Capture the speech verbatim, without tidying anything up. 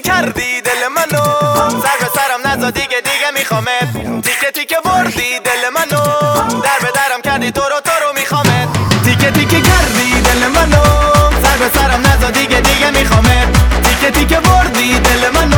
کردی دل منو، سر به سرم نزا دیگه دیگه میخوامت، تیکه تیکه بردی دل منو، در به درم کردی تو رو تو رو میخوامت، تیکه تیکه کردی دل منو، سر به سرم نزا دیگه دیگه میخوامت، تیکه تیکه بردی دل منو.